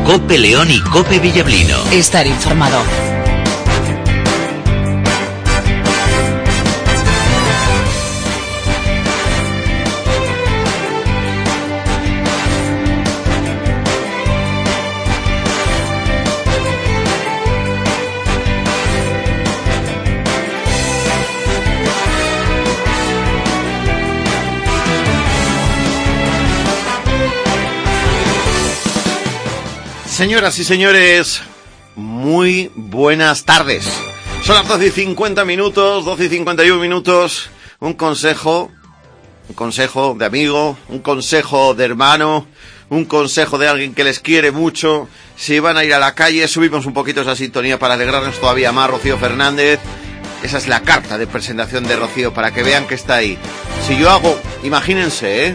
COPE León y COPE Villablino. Estar informado. Señoras y señores, muy buenas tardes. Son las 12:50 minutos, 12:51 minutos. Un consejo de amigo, un consejo de hermano, un consejo de alguien que les quiere mucho. Si van a ir a la calle, subimos un poquito esa sintonía para alegrarnos todavía más. Rocío Fernández, esa es la carta de presentación de Rocío, para que vean que está ahí. Si yo hago, imagínense,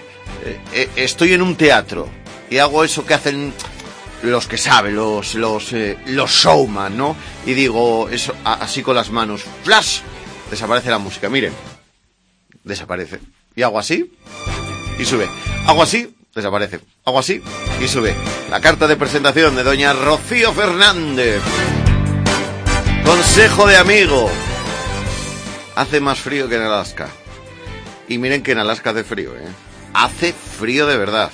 estoy en un teatro y hago eso que hacen los que saben, los showman, ¿no? Y digo eso así con las manos, flash, desaparece la música, miren, desaparece. Y hago así y sube. Hago así, desaparece. Hago así y sube. La carta de presentación de doña Rocío Fernández. Consejo de amigo. Hace más frío que en Alaska. Y miren que en Alaska hace frío, ¿eh? Hace frío de verdad.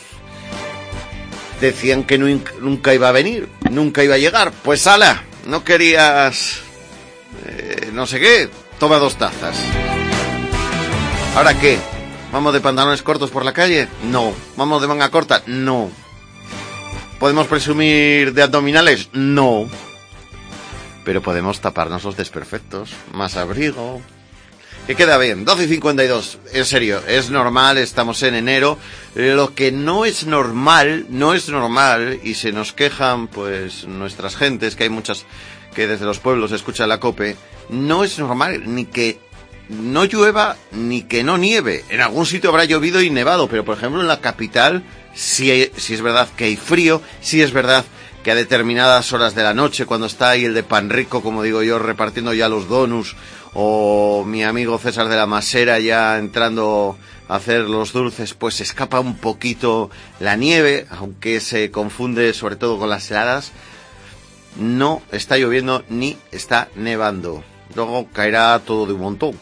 Decían que nunca iba a venir, nunca iba a llegar. Pues ala, no querías no sé qué, toma 2 tazas. ¿Ahora qué? ¿Vamos de pantalones cortos por la calle? No. ¿Vamos de manga corta? No. ¿Podemos presumir de abdominales? No. Pero podemos taparnos los desperfectos, más abrigo. Que queda bien, 12:52, en serio, es normal, estamos en enero. Lo que no es normal, y se nos quejan pues nuestras gentes, que hay muchas que desde los pueblos escuchan la COPE, no es normal ni que no llueva ni que no nieve. En algún sitio habrá llovido y nevado, pero por ejemplo en la capital sí es verdad que hay frío, sí es verdad que a determinadas horas de la noche, cuando está ahí el de Pan Rico, como digo yo, repartiendo ya los donuts, o mi amigo César de la Masera ya entrando a hacer los dulces, pues escapa un poquito la nieve, aunque se confunde sobre todo con las heladas. No está lloviendo ni está nevando. Luego caerá todo de un montón,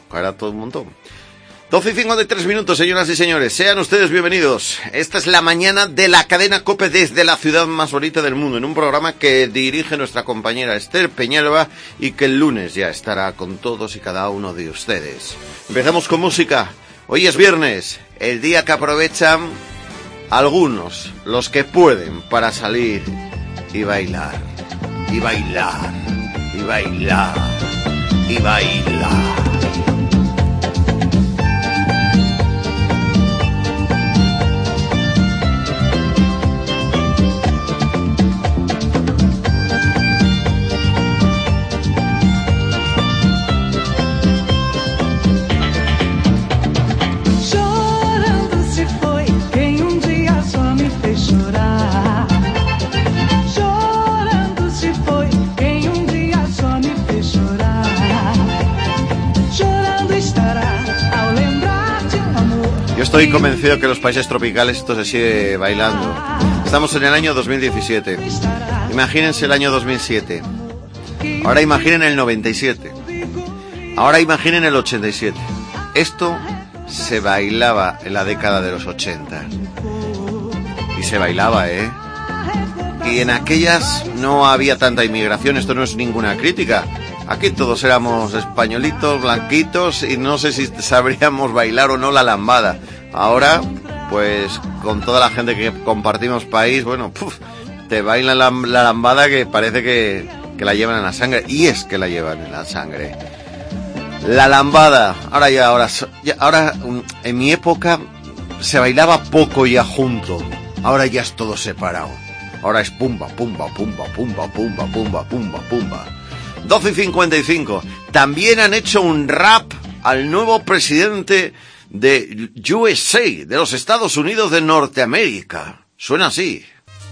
12:53 minutos, señoras y señores, sean ustedes bienvenidos. Esta es la mañana de la cadena COPE desde la ciudad más bonita del mundo, en un programa que dirige nuestra compañera Esther Peñalba y que el lunes ya estará con todos y cada uno de ustedes. Empezamos con música. Hoy es viernes, el día que aprovechan algunos, los que pueden, para salir y bailar, y bailar, y bailar, y bailar. Estoy convencido que en los países tropicales esto se sigue bailando. Estamos en el año 2017. Imagínense el año 2007. Ahora imaginen el 97. Ahora imaginen el 87. Esto se bailaba en la década de los 80. Y se bailaba, ¿eh? Y en aquellas no había tanta inmigración. Esto no es ninguna crítica. Aquí todos éramos españolitos, blanquitos, y no sé si sabríamos bailar o no la lambada. Ahora, pues, con toda la gente que compartimos país, bueno, te bailan la lambada que parece que la llevan en la sangre. Y es que la llevan en la sangre. La lambada. Ahora, en mi época, se bailaba poco ya junto. Ahora ya es todo separado. Ahora es pumba, pumba, pumba, pumba, pumba, pumba, pumba, pumba. 12:55. También han hecho un rap al nuevo presidente de USA, de los Estados Unidos de Norteamérica. Suena así.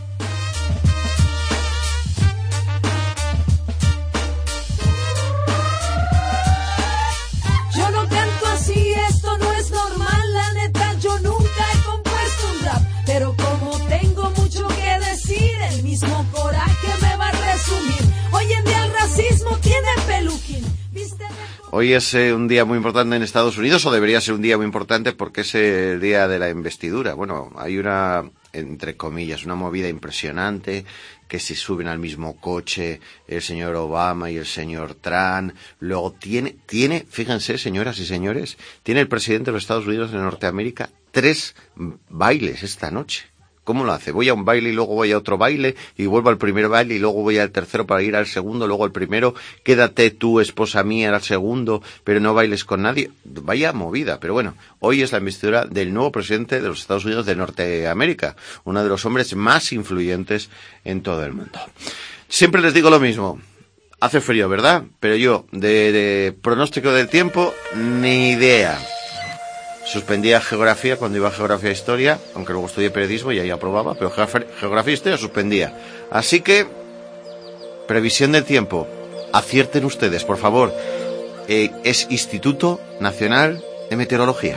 Yo no canto así, esto no es normal, la neta, yo nunca he compuesto un rap, pero como tengo mucho que decir, el el mismo coraje me va a resumir. Hoy en día el racismo tiene peluquín. Hoy es un día muy importante en Estados Unidos, o debería ser un día muy importante porque es el día de la investidura. Bueno, hay una, entre comillas, una movida impresionante, que se suben al mismo coche el señor Obama y el señor Trump. Luego tiene, fíjense, señoras y señores, tiene el presidente de los Estados Unidos de Norteamérica 3 bailes esta noche. ¿Cómo lo hace? Voy a un baile y luego voy a otro baile y vuelvo al primer baile y luego voy al tercero para ir al segundo, luego al primero, quédate tú, esposa mía, al segundo, pero no bailes con nadie. Vaya movida, pero bueno, hoy es la investidura del nuevo presidente de los Estados Unidos de Norteamérica, uno de los hombres más influyentes en todo el mundo. Siempre les digo lo mismo, hace frío, ¿verdad? Pero yo, de pronóstico del tiempo, ni idea. Suspendía geografía cuando iba a geografía e historia, aunque luego estudié periodismo y ahí aprobaba, pero geografía e historia suspendía. Así que, previsión del tiempo, acierten ustedes, por favor. Es Instituto Nacional de Meteorología.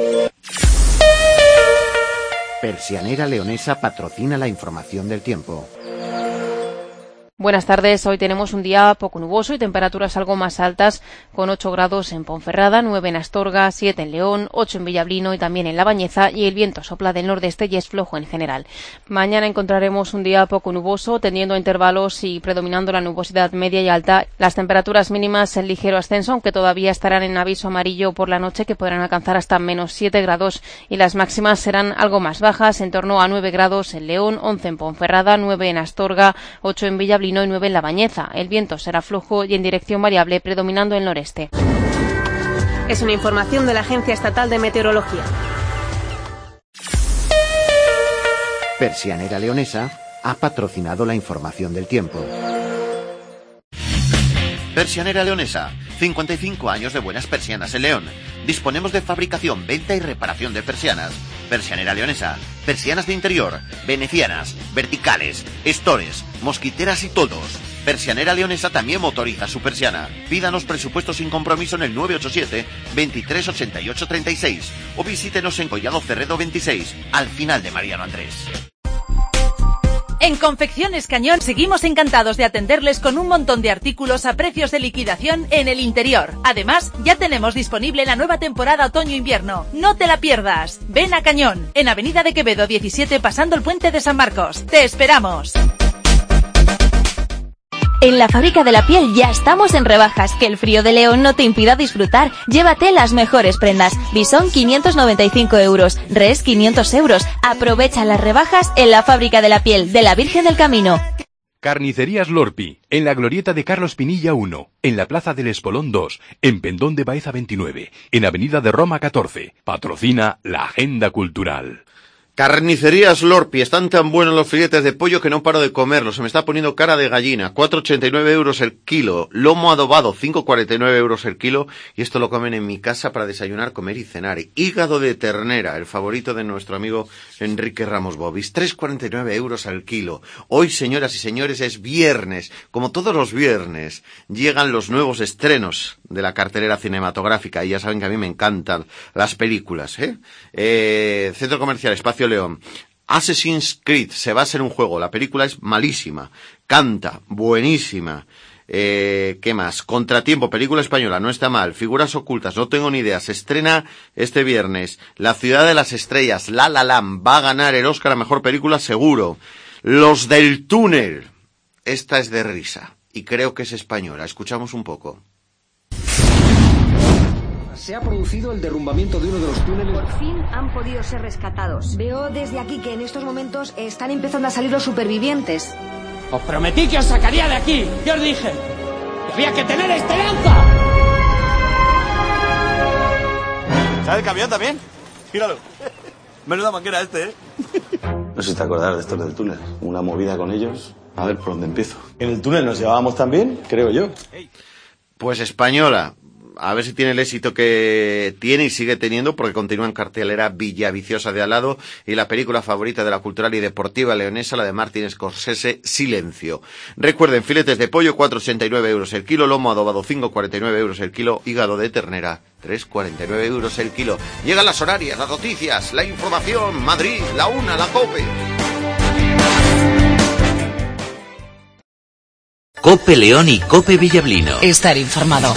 Persianera Leonesa patrocina la información del tiempo. Buenas tardes, hoy tenemos un día poco nuboso y temperaturas algo más altas, con 8 grados en Ponferrada, 9 en Astorga, 7 en León, 8 en Villablino y también en La Bañeza, y el viento sopla del nordeste y es flojo en general. Mañana encontraremos un día poco nuboso, tendiendo a intervalos y predominando la nubosidad media y alta. Las temperaturas mínimas en ligero ascenso, aunque todavía estarán en aviso amarillo por la noche, que podrán alcanzar hasta menos 7 grados, y las máximas serán algo más bajas, en torno a 9 grados en León, 11 en Ponferrada, 9 en Astorga, 8 en Villablino y 9 en La Bañeza. El viento será flojo y en dirección variable, predominando el noreste. Es una información de la Agencia Estatal de Meteorología. Persianera Leonesa ha patrocinado la información del tiempo. Persianera Leonesa, 55 años de buenas persianas en León. Disponemos de fabricación, venta y reparación de persianas. Persianera Leonesa, persianas de interior, venecianas, verticales, estores, mosquiteras y toldos. Persianera Leonesa también motoriza su persiana. Pídanos presupuesto sin compromiso en el 987 23 88 36 o visítenos en Collado Cerredo 26, al final de Mariano Andrés. En Confecciones Cañón seguimos encantados de atenderles con un montón de artículos a precios de liquidación en el interior. Además, ya tenemos disponible la nueva temporada otoño-invierno. ¡No te la pierdas! Ven a Cañón, en Avenida de Quevedo 17, pasando el puente de San Marcos. ¡Te esperamos! En la Fábrica de la Piel ya estamos en rebajas, que el frío de León no te impida disfrutar. Llévate las mejores prendas. Bisón 595 euros, Res 500 euros. Aprovecha las rebajas en la Fábrica de la Piel de la Virgen del Camino. Carnicerías Lorpi, en la glorieta de Carlos Pinilla 1, en la Plaza del Espolón 2, en Pendón de Baeza 29, en Avenida de Roma 14. Patrocina la Agenda Cultural. Carnicerías Lorpi, están tan buenos los filetes de pollo que no paro de comerlos, se me está poniendo cara de gallina. 4,89 euros el kilo, lomo adobado 5,49 euros el kilo, y esto lo comen en mi casa para desayunar, comer y cenar. Hígado de ternera, el favorito de nuestro amigo Enrique Ramos Bobis, 3,49 euros al kilo. Hoy, señoras y señores, es viernes, como todos los viernes, llegan los nuevos estrenos de la cartelera cinematográfica, y ya saben que a mí me encantan las películas, Centro Comercial Espacio León. Assassin's Creed se va a ser un juego, la película es malísima, canta, buenísima. ¿Qué más? Contratiempo, película española, no está mal. Figuras ocultas, no tengo ni idea, se estrena este viernes. La ciudad de las estrellas, La La Land, va a ganar el Oscar a mejor película seguro. Los del túnel, esta es de risa y creo que es española, escuchamos un poco. Se ha producido el derrumbamiento de uno de los túneles. Por fin han podido ser rescatados. Veo desde aquí que en estos momentos están empezando a salir los supervivientes. Os prometí que os sacaría de aquí. ¿Qué os dije? ¡Que había que tener esperanza! ¿Sabes el camión también? Míralo. Menuda manguera ¿eh? No sé si te acordás de estos del túnel. Una movida con ellos. A ver por dónde empiezo. En el túnel nos llevábamos tan bien, creo yo. Pues española. A ver si tiene el éxito que tiene y sigue teniendo, porque continúa en cartelera Villaviciosa de al lado y la película favorita de la cultural y deportiva leonesa, la de Martin Scorsese, Silencio. Recuerden, filetes de pollo 4,89 euros el kilo, lomo adobado 5,49 euros el kilo, hígado de ternera 3,49 euros el kilo. Llegan las horarias, las noticias, la información, Madrid, la una, la COPE. Cope León y Cope Villablino. Estar informado.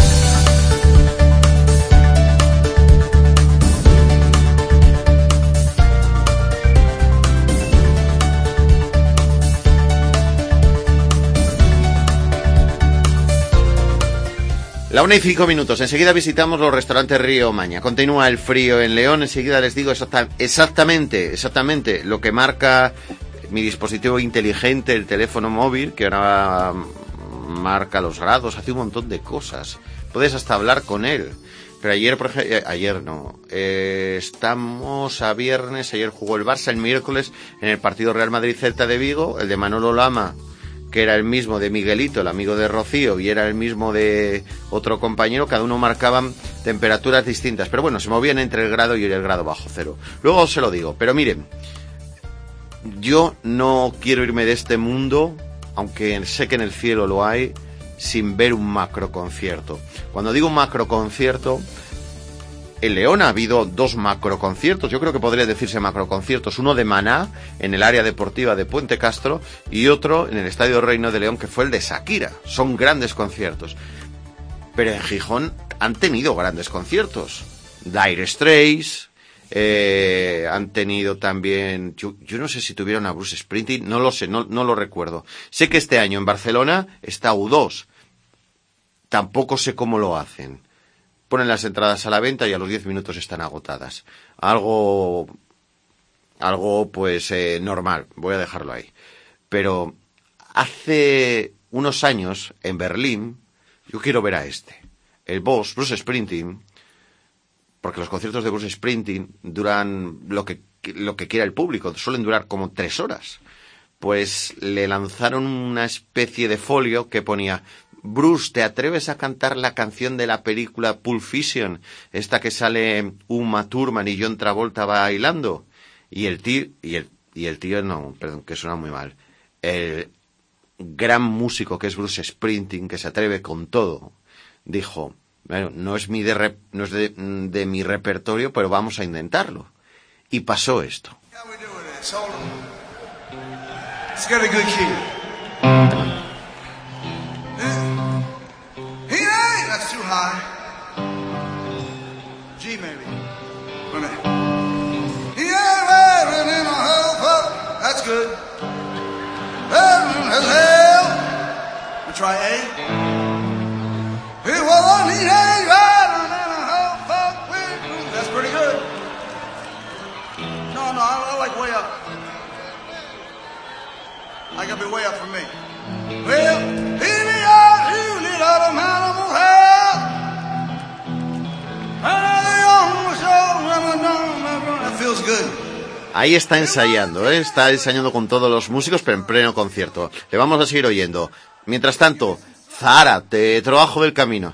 La 1:05. Enseguida visitamos los restaurantes Río Maña. Continúa el frío en León. Enseguida les digo exactamente lo que marca mi dispositivo inteligente, el teléfono móvil, que ahora marca los grados, hace un montón de cosas. Puedes hasta hablar con él. Pero ayer, por ejemplo, ayer no. Estamos a viernes. Ayer jugó el Barça, el miércoles en el partido Real Madrid-Celta de Vigo, el de Manolo Lama, que era el mismo de Miguelito, el amigo de Rocío, y era el mismo de otro compañero. Cada uno marcaban temperaturas distintas, pero bueno, se movían entre el grado y el grado bajo cero. Luego se lo digo, pero miren, yo no quiero irme de este mundo, aunque sé que en el cielo lo hay, sin ver un macroconcierto. Cuando digo un macroconcierto, en León ha habido 2 macroconciertos, yo creo que podría decirse macroconciertos, uno de Maná, en el área deportiva de Puente Castro, y otro en el Estadio Reino de León, que fue el de Shakira. Son grandes conciertos. Pero en Gijón han tenido grandes conciertos. Dire Straits, han tenido también, yo no sé si tuvieron a Bruce Springsteen, no lo sé, no lo recuerdo. Sé que este año en Barcelona está U2, tampoco sé cómo lo hacen. Ponen las entradas a la venta y a los 10 minutos están agotadas. Algo pues normal, voy a dejarlo ahí. Pero hace unos años en Berlín, yo quiero ver a el boss, Bruce Springsteen, porque los conciertos de Bruce Springsteen duran lo que quiera el público, suelen durar como 3 horas. Pues le lanzaron una especie de folio que ponía: Bruce, ¿te atreves a cantar la canción de la película Pulp Fiction? Esta que sale Uma Thurman y John Travolta bailando. Y el tío, no, perdón, que suena muy mal. El gran músico que es Bruce Springsteen, que se atreve con todo, dijo: bueno, no es de mi repertorio, pero vamos a intentarlo. Y pasó esto. It's got a good key. That's too high. G maybe. Wait a minute. That's good. Hell. We'll try A. That's pretty good. No, I like way up. I gotta be way up for me. Well, here we are, you little animal hell. That feels good. Ahí está ensayando, está ensayando con todos los músicos, pero en pleno concierto. Le vamos a seguir oyendo. Mientras tanto, Zahara, te trabajo del camino.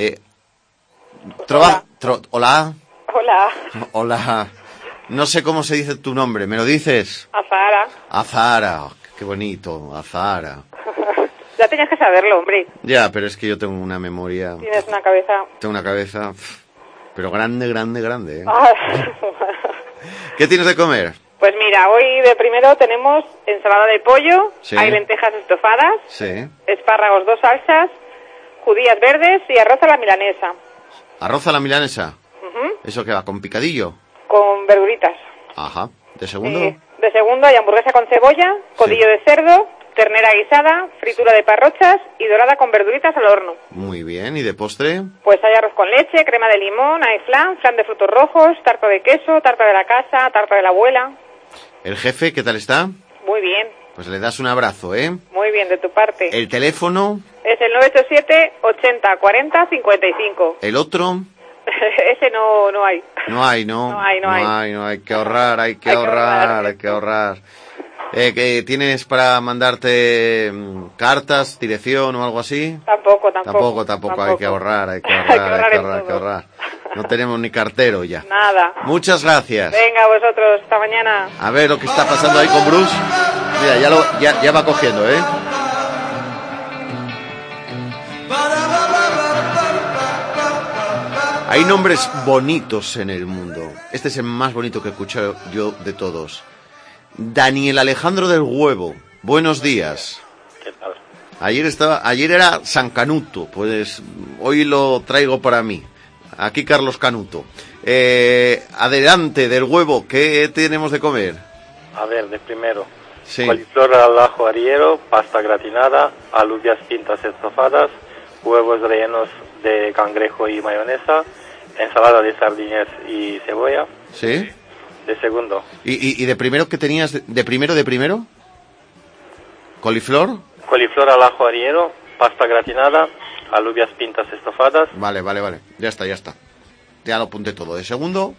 Hola. Hola. Hola. No sé cómo se dice tu nombre, ¿me lo dices? Azahara. Azahara, qué bonito, Azahara. Ya tenías que saberlo, hombre. Ya, pero es que yo tengo una memoria... Tienes una cabeza... Tengo una cabeza... pero grande, ¿eh? Ah. ¿Qué tienes de comer? Pues mira, hoy de primero tenemos ensalada de pollo, sí. Hay lentejas estofadas, sí. Espárragos 2 salsas, judías verdes y arroz a la milanesa. ¿Arroz a la milanesa? Uh-huh. ¿Eso qué va? ¿Con picadillo? Con verduritas. Ajá. ¿De segundo? De segundo hay hamburguesa con cebolla, codillo de cerdo, ternera guisada, fritura de parrochas y dorada con verduritas al horno. Muy bien. ¿Y de postre? Pues hay arroz con leche, crema de limón, hay flan de frutos rojos, tarta de queso, tarta de la casa, tarta de la abuela. ¿El jefe qué tal está? Muy bien. Pues le das un abrazo, ¿eh? Muy bien, de tu parte. ¿El teléfono? Es el 987 80 40 55. ¿El otro? Ese no hay. No hay, ¿no? No hay. Hay que ahorrar, hay que ahorrar. ¿Qué tienes para mandarte cartas, dirección o algo así? Tampoco. Hay que ahorrar. No tenemos ni cartero ya. Nada. Muchas gracias. Venga, vosotros, hasta mañana. A ver lo que está pasando ahí con Bruce. Mira, ya va cogiendo, ¿eh? Hay nombres bonitos en el mundo. Este es el más bonito que he escuchado yo de todos. Daniel Alejandro del Huevo. Buenos días. ¿Qué tal? Ayer era San Canuto, pues hoy lo traigo para mí. Aquí Carlos Canuto. Adelante, del huevo, ¿qué tenemos de comer? A ver, de primero. Sí. Coliflor al ajo arriero, pasta gratinada, alubias pintas estofadas, huevos rellenos de cangrejo y mayonesa, ensalada de sardinas y cebolla. ¿Sí? De segundo. ¿Y de primero qué tenías? ¿De primero? ¿Coliflor? Coliflor al ajo arriero, pasta gratinada, alubias pintas estofadas. Vale. Ya está. Ya lo apunté todo. ¿De segundo?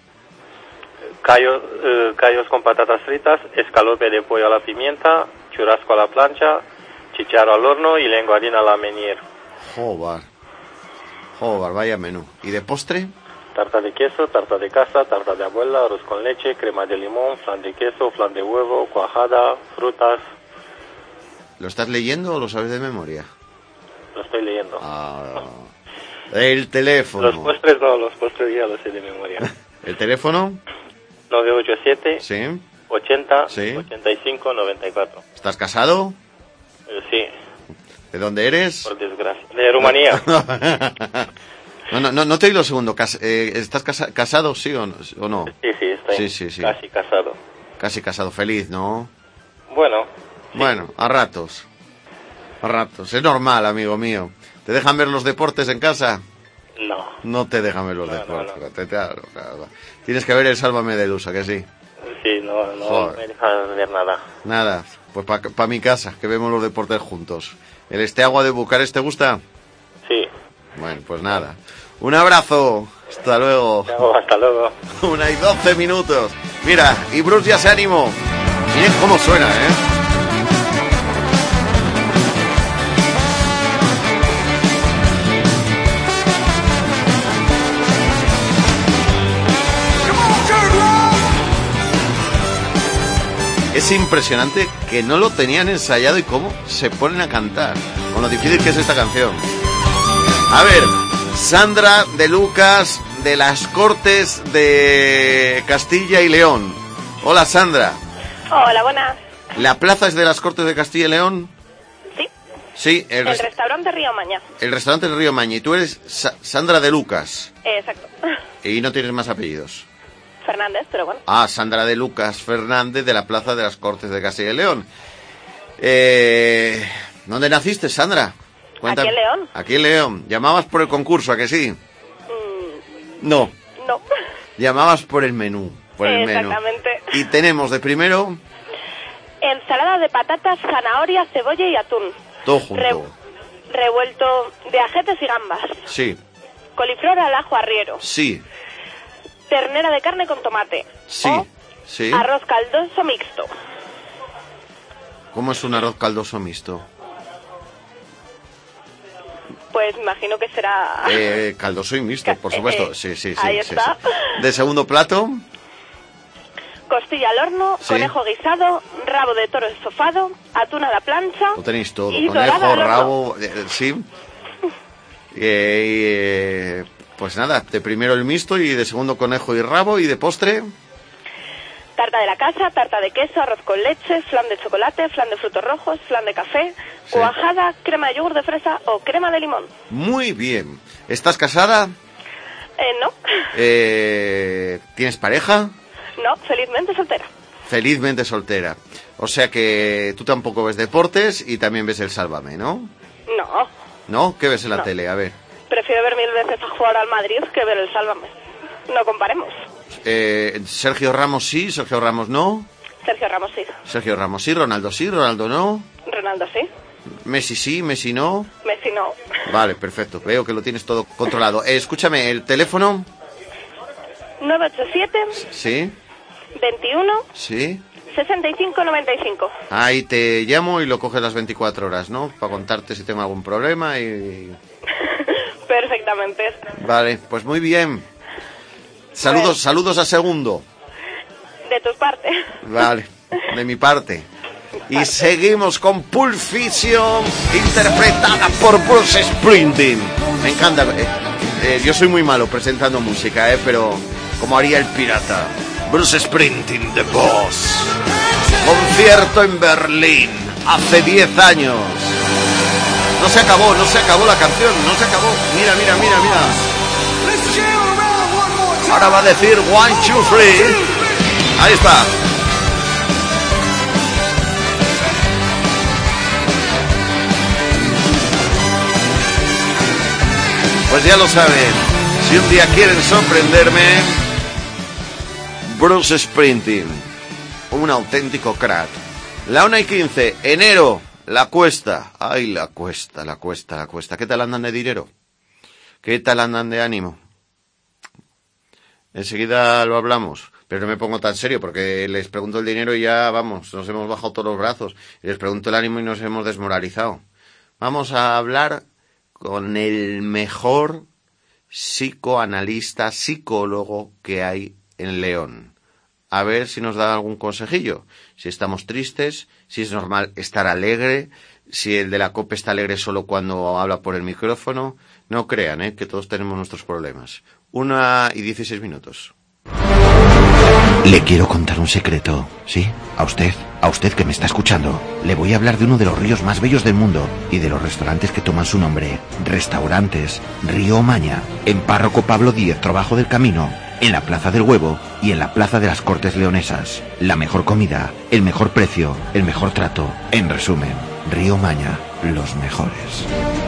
Callos con patatas fritas, escalope de pollo a la pimienta, churrasco a la plancha, chicharro al horno y lenguadina a la meunier. Joder, vaya menú. ¿Y de postre? Tarta de queso, tarta de casa, tarta de abuela, arroz con leche, crema de limón, flan de queso, flan de huevo, cuajada, frutas. ¿Lo estás leyendo o lo sabes de memoria? Lo estoy leyendo. El teléfono. Los postres ya los sé de memoria. ¿El teléfono? 987 sí. 80 sí. 85 94. ¿Estás casado? Sí. ¿De dónde eres? Por desgracia. De Rumanía. No te oí lo segundo. ¿Estás casado, sí o no? Sí, estoy sí. Casi casado. Casi casado, feliz, ¿no? Bueno. Sí. Bueno, a ratos. Es normal, amigo mío. ¿Te dejan ver los deportes en casa? No. No te dejan ver los deportes. Claro. Tienes que ver el Sálvame de Lusa, que sí. Sí, no me dejan ver nada. Nada, pues para mi casa, que vemos los deportes juntos. ¿El Steaua de Bucarest te gusta? Sí. Bueno, pues nada. Un abrazo. Hasta luego. Hasta luego. 1:12. Mira, y Bruce ya se animó. Miren cómo suena, Es impresionante que no lo tenían ensayado y cómo se ponen a cantar, con lo difícil que es esta canción. A ver, Sandra de Lucas, de las Cortes de Castilla y León. Hola, Sandra. Hola, buenas. ¿La plaza es de las Cortes de Castilla y León? Sí. Sí, el restaurante Río Maña. El restaurante Río Maña. Y tú eres Sandra de Lucas. Exacto. Y no tienes más apellidos. Fernández, pero bueno. Sandra de Lucas Fernández, de la plaza de las Cortes de Castilla y León. ¿Dónde naciste, Sandra? Aquí en León. Aquí en León. ¿Llamabas por el concurso, a que sí? No. Llamabas por el menú. Exactamente. Y tenemos de primero... ensalada de patatas, zanahoria, cebolla y atún. Todo junto. Revuelto de ajetes y gambas. Sí. Coliflor al ajo arriero. Sí. Ternera de carne con tomate. Sí. Arroz caldoso mixto. ¿Cómo es un arroz caldoso mixto? Pues imagino que será... caldoso y mixto, por supuesto. Sí. Ahí está. De segundo plato... costilla al horno, conejo guisado, rabo de toro estofado, atún a la plancha... Lo tenéis todo, conejo, rabo... sí. Pues nada, de primero el mixto y de segundo conejo y rabo, y de postre... tarta de la casa, tarta de queso, arroz con leche, flan de chocolate, flan de frutos rojos, flan de café, cuajada, crema de yogur de fresa o crema de limón. Muy bien. ¿Estás casada? No. ¿Tienes pareja? No, felizmente soltera. Felizmente soltera. O sea que tú tampoco ves deportes y también ves el Sálvame, ¿no? No. ¿No? ¿Qué ves en la tele? A ver. Prefiero ver 1000 veces a jugar al Madrid que ver el Sálvame. No comparemos. Sergio Ramos sí, Sergio Ramos no. Sergio Ramos sí. Sergio Ramos sí, Ronaldo no. Ronaldo sí. Messi sí, Messi no. Messi no. Vale, perfecto. Veo que lo tienes todo controlado. Escúchame, ¿el teléfono? 987. Sí. 21. Sí. 6595. Ahí te llamo y lo coges las 24 horas, ¿no? Para contarte si tengo algún problema y... Perfectamente. Vale, pues muy bien. Saludos a Segundo. De tu parte. Vale, de mi parte. Y seguimos con Pulp Fiction, interpretada por Bruce Springsteen. Me encanta. Yo soy muy malo presentando música, pero como haría el pirata. Bruce Springsteen, The Boss. Concierto en Berlín, hace 10 años. No se acabó la canción, no se acabó. Mira. Ahora va a decir 1, 2, 3. Ahí está. Pues ya lo saben, si un día quieren sorprenderme, Bruce Springsteen, un auténtico crack. La 1:15, enero, la cuesta. Ay, la cuesta. ¿Qué tal andan de dinero? ¿Qué tal andan de ánimo? Enseguida lo hablamos, pero no me pongo tan serio porque les pregunto el dinero y ya, vamos, nos hemos bajado todos los brazos. Y les pregunto el ánimo y nos hemos desmoralizado. Vamos a hablar con el mejor psicoanalista, psicólogo que hay en León. A ver si nos da algún consejillo. Si estamos tristes, si es normal estar alegre, si el de la COPE está alegre solo cuando habla por el micrófono. No crean, que todos tenemos nuestros problemas. 1:16. Le quiero contar un secreto, ¿sí? A usted que me está escuchando. Le voy a hablar de uno de los ríos más bellos del mundo y de los restaurantes que toman su nombre. Restaurantes Río Omaña, en Párroco Pablo X, Trabajo del Camino, en la Plaza del Huevo y en la Plaza de las Cortes Leonesas. La mejor comida, el mejor precio, el mejor trato. En resumen, Río Omaña, los mejores.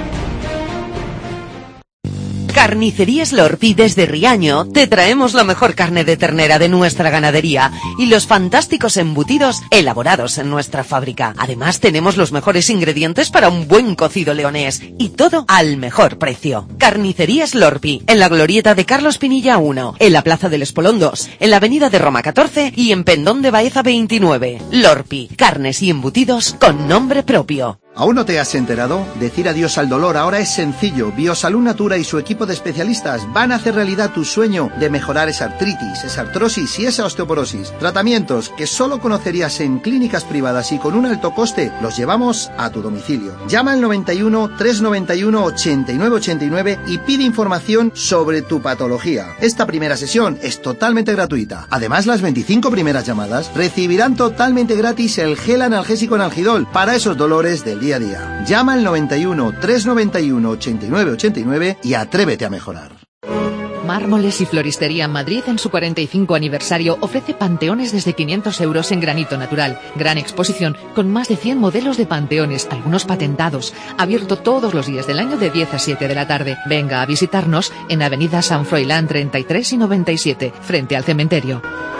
Carnicerías Lorpi desde Riaño te traemos la mejor carne de ternera de nuestra ganadería y los fantásticos embutidos elaborados en nuestra fábrica. Además tenemos los mejores ingredientes para un buen cocido leonés y todo al mejor precio. Carnicerías Lorpi, en la glorieta de Carlos Pinilla 1, en la Plaza del Espolón 2, en la Avenida de Roma 14 y en Pendón de Baeza 29. Lorpi, carnes y embutidos con nombre propio. ¿Aún no te has enterado? Decir adiós al dolor ahora es sencillo. Biosalud Natura y su equipo de especialistas van a hacer realidad tu sueño de mejorar esa artritis, esa artrosis y esa osteoporosis. Tratamientos que solo conocerías en clínicas privadas y con un alto coste, los llevamos a tu domicilio. Llama al 91 391 8989 y pide información sobre tu patología. Esta primera sesión es totalmente gratuita. Además, las 25 primeras llamadas recibirán totalmente gratis el gel analgésico Analgidol para esos dolores del día a día. Llama al 91 391 8989 y atrévete a mejorar. Mármoles y Floristería Madrid en su 45 aniversario ofrece panteones desde 500 euros en granito natural. Gran exposición con más de 100 modelos de panteones, algunos patentados. Abierto todos los días del año de 10 a 7 de la tarde. Venga a visitarnos en Avenida San Froilán 33 y 97, frente al cementerio.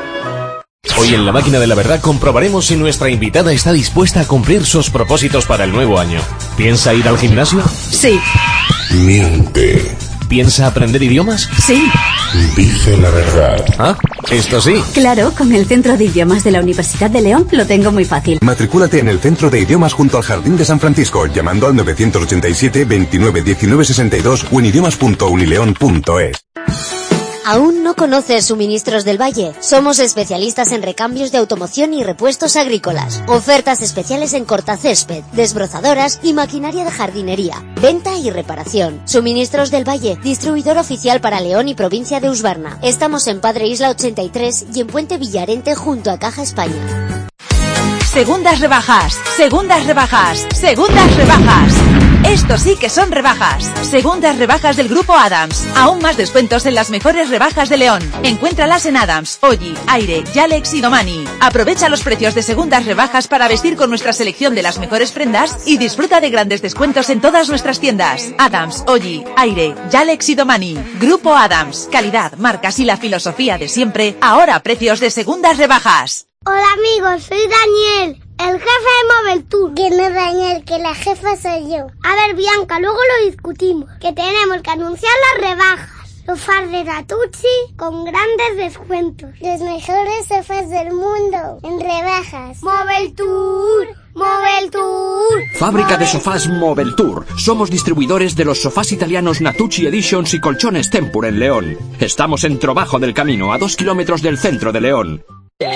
Hoy en La Máquina de la Verdad comprobaremos si nuestra invitada está dispuesta a cumplir sus propósitos para el nuevo año. ¿Piensa ir al gimnasio? Sí. Miente. ¿Piensa aprender idiomas? Sí. Dice la verdad. ¿Ah? Esto sí. Claro, con el Centro de Idiomas de la Universidad de León lo tengo muy fácil. Matricúlate en el Centro de Idiomas junto al Jardín de San Francisco, llamando al 987 29 19 62 o en idiomas.unileon.es. ¿Aún no conoces Suministros del Valle? Somos especialistas en recambios de automoción y repuestos agrícolas. Ofertas especiales en cortacésped, desbrozadoras y maquinaria de jardinería. Venta y reparación. Suministros del Valle, distribuidor oficial para León y provincia de Usbarna. Estamos en Padre Isla 83 y en Puente Villarente junto a Caja España. Segundas rebajas, segundas rebajas, segundas rebajas. Esto sí que son rebajas. Segundas rebajas del Grupo Adams. Aún más descuentos en las mejores rebajas de León. Encuéntralas en Adams, Oji, Aire, Yalex y Domani. Aprovecha los precios de segundas rebajas para vestir con nuestra selección de las mejores prendas y disfruta de grandes descuentos en todas nuestras tiendas. Adams, Oji, Aire, Yalex y Domani. Grupo Adams. Calidad, marcas y la filosofía de siempre. Ahora a precios de segundas rebajas. Hola amigos, soy Daniel, el jefe de Mobile Tour. ¿Quién es Daniel? Que la jefa soy yo. A ver, Bianca, luego lo discutimos. Que tenemos que anunciar las rebajas. Sofás de Natuzzi con grandes descuentos. Los mejores sofás del mundo en rebajas. Mobile Tour. Mobile Tour. Fábrica de sofás Mobile Tour. Somos distribuidores de los sofás italianos Natuzzi Editions y colchones Tempur en León. Estamos en Trabajo del Camino, a 2 kilómetros del centro de León.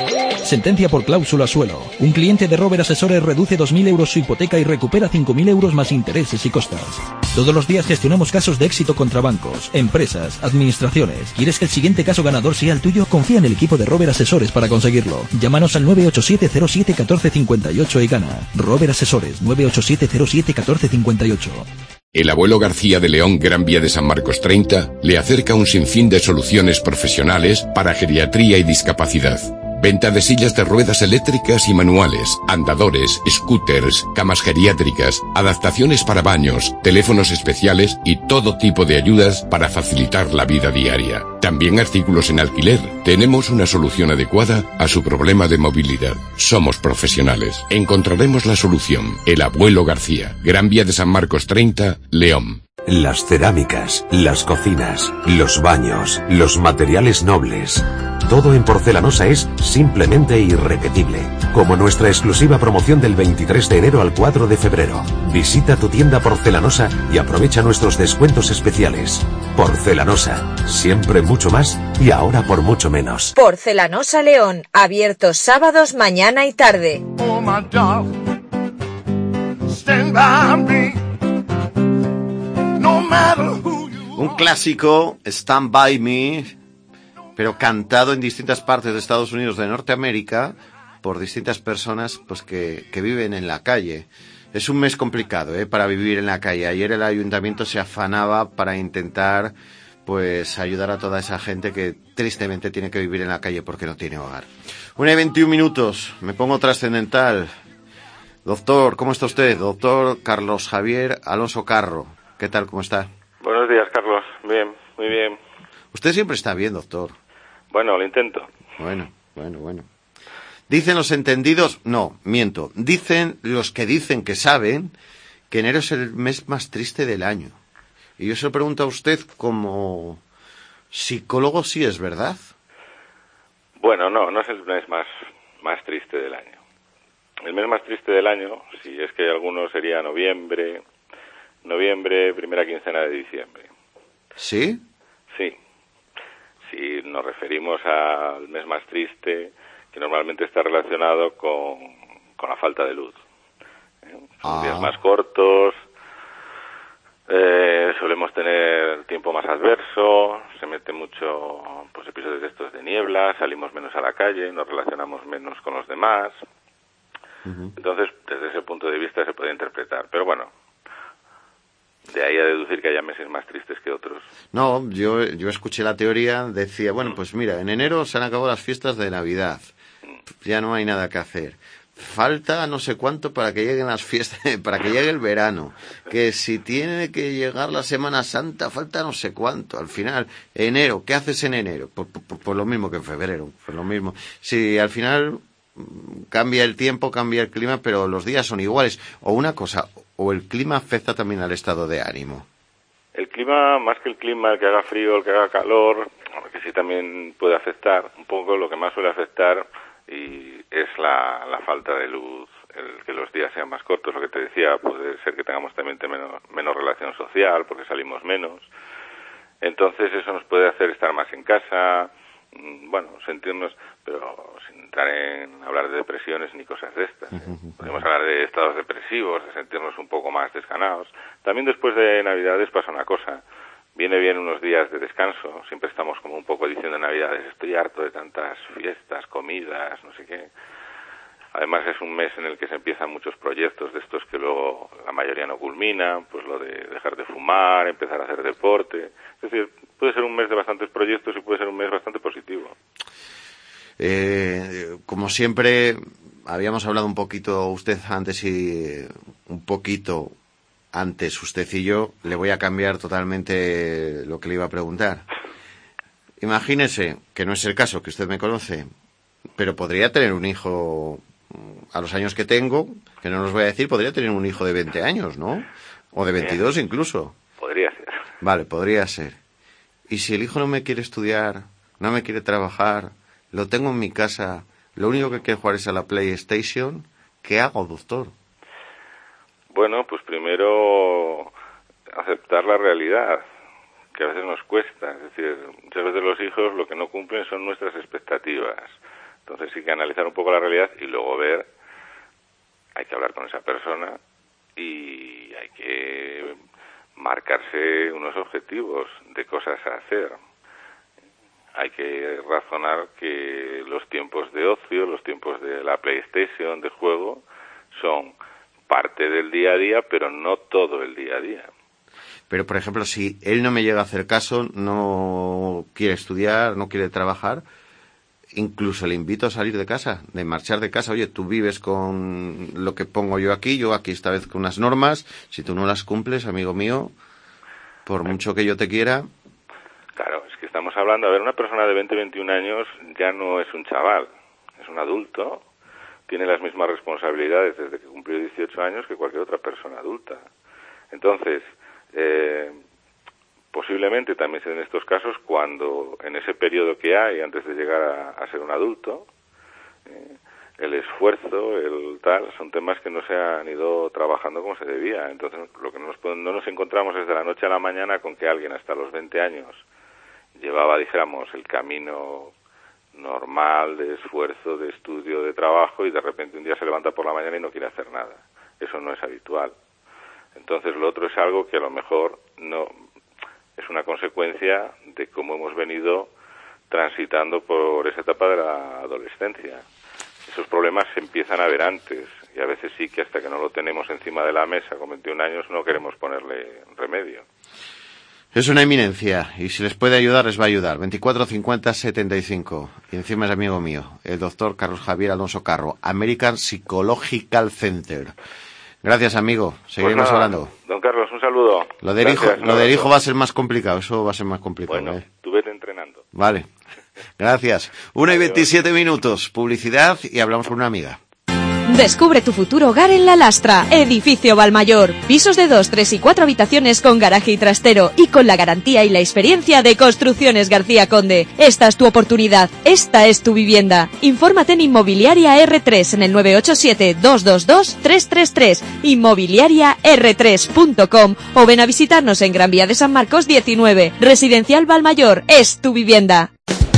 Sentencia por cláusula suelo. Un cliente de Rober Asesores reduce 2.000 euros su hipoteca y recupera 5.000 euros más intereses y costas. Todos los días gestionamos casos de éxito contra bancos, empresas, administraciones. ¿Quieres que el siguiente caso ganador sea el tuyo? Confía en el equipo de Rober Asesores para conseguirlo. Llámanos al 987-07-1458 y gana. Rober Asesores, 987-07-1458. El abuelo García de León, Gran Vía de San Marcos 30, le acerca un sinfín de soluciones profesionales para geriatría y discapacidad. Venta de sillas de ruedas eléctricas y manuales, andadores, scooters, camas geriátricas, adaptaciones para baños, teléfonos especiales y todo tipo de ayudas para facilitar la vida diaria. También artículos en alquiler. Tenemos una solución adecuada a su problema de movilidad. Somos profesionales. Encontraremos la solución. El abuelo García, Gran Vía de San Marcos 30, León. Las cerámicas, las cocinas, los baños, los materiales nobles. Todo en Porcelanosa es simplemente irrepetible. Como nuestra exclusiva promoción del 23 de enero al 4 de febrero. Visita tu tienda Porcelanosa y aprovecha nuestros descuentos especiales. Porcelanosa, siempre mucho más y ahora por mucho menos. Porcelanosa León, abiertos sábados, mañana y tarde. Oh, my dog, stand by me. No matter who you Un clásico, Stand By Me, pero cantado en distintas partes de Estados Unidos de Norteamérica por distintas personas pues que viven en la calle. Es un mes complicado, para vivir en la calle. Ayer el ayuntamiento se afanaba para intentar pues ayudar a toda esa gente que tristemente tiene que vivir en la calle porque no tiene hogar. 1:21 minutos, me pongo trascendental. Doctor, ¿cómo está usted? Doctor Carlos Javier Alonso Carro. ¿Qué tal? ¿Cómo está? Buenos días, Carlos. Bien, muy bien. Usted siempre está bien, doctor. Bueno, lo intento. Bueno. Dicen los entendidos, no, miento, dicen los que dicen que saben que enero es el mes más triste del año. Y yo se lo pregunto a usted como psicólogo si es verdad. Bueno, no es el mes más triste del año. El mes más triste del año, si es que hay alguno, sería noviembre, primera quincena de diciembre. ¿Sí? Sí. Si nos referimos al mes más triste, que normalmente está relacionado con la falta de luz. Son días más cortos, solemos tener tiempo más adverso, se mete mucho pues episodios de estos de niebla, salimos menos a la calle, nos relacionamos menos con los demás. Entonces, desde ese punto de vista se puede interpretar. Pero bueno, de ahí a deducir que haya meses más tristes que otros. No, yo escuché la teoría, decía, bueno, pues mira, en enero se han acabado las fiestas de Navidad. Ya no hay nada que hacer. Falta no sé cuánto para que lleguen las fiestas, para que llegue el verano. Que si tiene que llegar la Semana Santa, falta no sé cuánto. Al final, enero, ¿qué haces en enero? Por lo mismo que en febrero, por lo mismo. Si al final cambia el tiempo, cambia el clima, pero los días son iguales. O una cosa, o el clima afecta también al estado de ánimo. El clima, más que el clima, el que haga frío, el que haga calor, que sí también puede afectar, un poco lo que más suele afectar y es la falta de luz, el que los días sean más cortos, lo que te decía, puede ser que tengamos también menos relación social porque salimos menos, entonces eso nos puede hacer estar más en casa, bueno, sentirnos, pero sin entrar en hablar de depresiones ni cosas de estas. Podemos hablar de estados depresivos, de sentirnos un poco más desganados. También después de Navidades pasa una cosa, viene bien unos días de descanso, siempre estamos como un poco diciendo en Navidades, estoy harto de tantas fiestas, comidas, no sé qué. Además es un mes en el que se empiezan muchos proyectos de estos que luego la mayoría no culminan, pues lo de dejar de fumar, empezar a hacer deporte. Es decir, puede ser un mes de bastantes proyectos y puede ser un mes bastante positivo. Como siempre, habíamos hablado un poquito usted antes y un poquito antes usted y yo, le voy a cambiar totalmente lo que le iba a preguntar. Imagínese, que no es el caso, que usted me conoce, pero podría tener un hijo a los años que tengo, que no los voy a decir, podría tener un hijo de 20 años, ¿no? O de 22 incluso. Podría ser. Vale, podría ser. Y si el hijo no me quiere estudiar, no me quiere trabajar, lo tengo en mi casa, lo único que quiere jugar es a la PlayStation, ¿qué hago, doctor? Bueno, pues primero aceptar la realidad, que a veces nos cuesta. Es decir, muchas veces los hijos lo que no cumplen son nuestras expectativas. Entonces sí que analizar un poco la realidad y luego ver, hay que hablar con esa persona y hay que marcarse unos objetivos de cosas a hacer. Hay que razonar que los tiempos de ocio, los tiempos de la PlayStation, de juego, son parte del día a día, pero no todo el día a día. Pero, por ejemplo, si él no me llega a hacer caso, no quiere estudiar, no quiere trabajar, incluso le invito a salir de casa, de marchar de casa. Oye, tú vives con lo que pongo yo aquí esta vez con unas normas, si tú no las cumples, amigo mío, por mucho que yo te quiera... Claro, es que estamos hablando, a ver, una persona de 20, 21 años ya no es un chaval, es un adulto, tiene las mismas responsabilidades desde que cumplió 18 años que cualquier otra persona adulta. Entonces, posiblemente también se den estos casos cuando en ese periodo que hay antes de llegar a ser un adulto, el esfuerzo, el tal, son temas que no se han ido trabajando como se debía. Entonces, lo que no nos encontramos es de la noche a la mañana con que alguien hasta los 20 años llevaba, dijéramos, el camino normal de esfuerzo, de estudio, de trabajo, y de repente un día se levanta por la mañana y no quiere hacer nada. Eso no es habitual. Entonces, lo otro es algo que a lo mejor no es una consecuencia de cómo hemos venido transitando por esa etapa de la adolescencia. Esos problemas se empiezan a ver antes, y a veces sí que hasta que no lo tenemos encima de la mesa con 21 años no queremos ponerle remedio. Es una eminencia, y si les puede ayudar, les va a ayudar. 24 50 75. Y encima es amigo mío, el doctor Carlos Javier Alonso Carro, American Psychological Center. Gracias, amigo. Seguiremos hablando. Don Carlos, un saludo. Lo del hijo va a ser más complicado, eso va a ser más complicado. Bueno, tú vete entrenando. Vale. Gracias. 1:27, publicidad y hablamos con una amiga. Descubre tu futuro hogar en La Lastra, Edificio Valmayor. Pisos de 2, 3 y 4 habitaciones con garaje y trastero y con la garantía y la experiencia de Construcciones García Conde. Esta es tu oportunidad, esta es tu vivienda. Infórmate en Inmobiliaria R3 en el 987-222-333, inmobiliariar3.com o ven a visitarnos en Gran Vía de San Marcos 19. Residencial Valmayor es tu vivienda.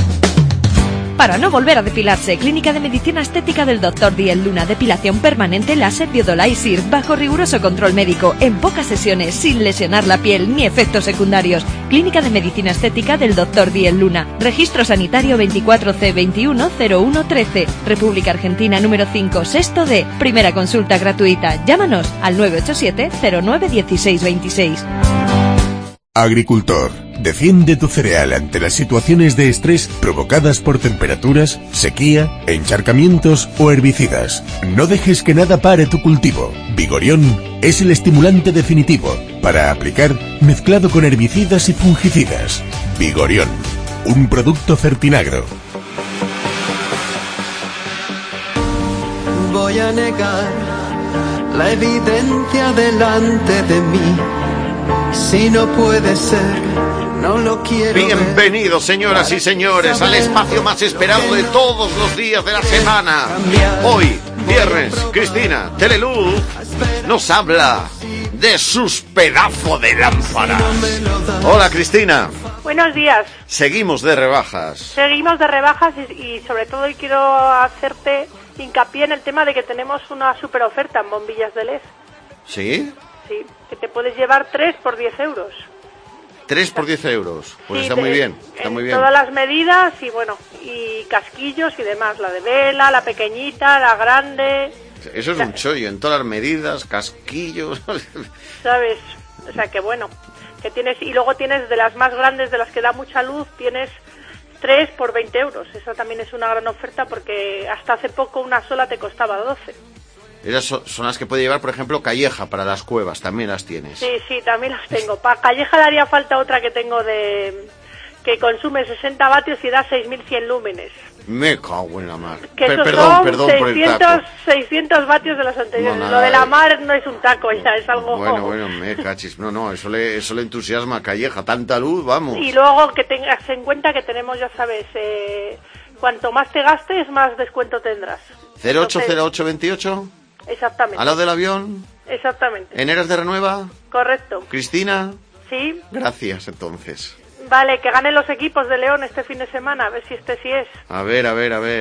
Para no volver a depilarse, Clínica de Medicina Estética del Dr. Diel Luna, depilación permanente láser biodolaisir, bajo riguroso control médico, en pocas sesiones, sin lesionar la piel ni efectos secundarios. Clínica de Medicina Estética del Dr. Diel Luna, registro sanitario 24C210113, República Argentina número 5, sexto D, primera consulta gratuita. Llámanos al 987 09 16 26. Agricultor, defiende tu cereal ante las situaciones de estrés provocadas por temperaturas, sequía, encharcamientos o herbicidas. No dejes que nada pare tu cultivo. Vigorión es el estimulante definitivo para aplicar mezclado con herbicidas y fungicidas. Vigorión, un producto Fertinagro. Voy a negar la evidencia delante de mí. Si no puede ser, no lo quiero. Bienvenidos, señoras y señores, al espacio más esperado de todos los días de la semana. Hoy, viernes, Cristina Teleluz nos habla de sus pedazos de lámparas. Hola, Cristina. Buenos días. Seguimos de rebajas. Seguimos de rebajas y sobre todo hoy quiero hacerte hincapié en el tema de que tenemos una super oferta en bombillas de LED. ¿Sí? Sí, que te puedes llevar 3 por 10 euros. 3 por 10 euros. Pues sí, está muy bien, está muy bien. Todas las medidas y bueno, y casquillos y demás. La de vela, la pequeñita, la grande. Eso es un chollo, en todas las medidas, casquillos. ¿Sabes? O sea que bueno, que tienes, y luego tienes de las más grandes, de las que da mucha luz, tienes 3 por 20 euros. Eso también es una gran oferta porque hasta hace poco una sola te costaba 12. Esas son las que puede llevar, por ejemplo, Calleja para las cuevas, también las tienes. Sí, sí, también las tengo. Para Calleja le haría falta otra que tengo que consume 60 vatios y da 6.100 lúmenes. Me cago en la mar. Perdón 600, por el taco. 600 vatios de los anteriores. No, lo de la mar no es un taco ya, es algo... Bueno, me cachis. No, eso le entusiasma a Calleja. Tanta luz, vamos. Y luego que tengas en cuenta que tenemos, ya sabes, cuanto más te gastes, más descuento tendrás. 080828. Exactamente. ¿Al lado del avión? Exactamente. ¿En Eras de Renueva? Correcto. ¿Cristina? Sí. Gracias, entonces. Vale, que ganen los equipos de León este fin de semana, a ver si sí es. A ver.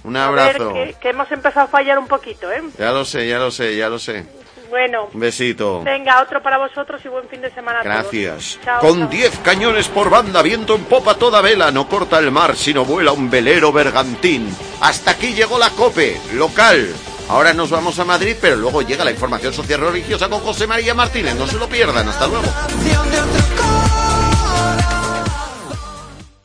Un abrazo. A ver, que hemos empezado a fallar un poquito, ¿eh? Ya lo sé. Bueno. Un besito. Venga, otro para vosotros y buen fin de semana a todos. Gracias. Chao, Con chao. 10 cañones por banda, viento en popa toda vela, no corta el mar, sino vuela un velero bergantín. Hasta aquí llegó la COPE, local. Ahora nos vamos a Madrid, pero luego llega la información social religiosa con José María Martínez. No se lo pierdan. Hasta luego.